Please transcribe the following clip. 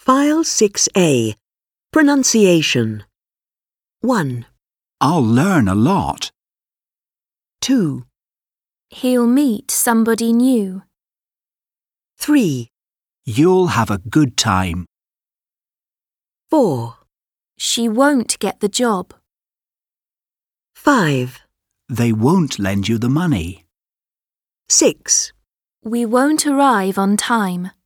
File 6A. Pronunciation. 1, I'll learn a lot. 2, He'll meet somebody new. 3, You'll have a good time. 4, She won't get the job. 5, They won't lend you the money. 6. We won't arrive on time.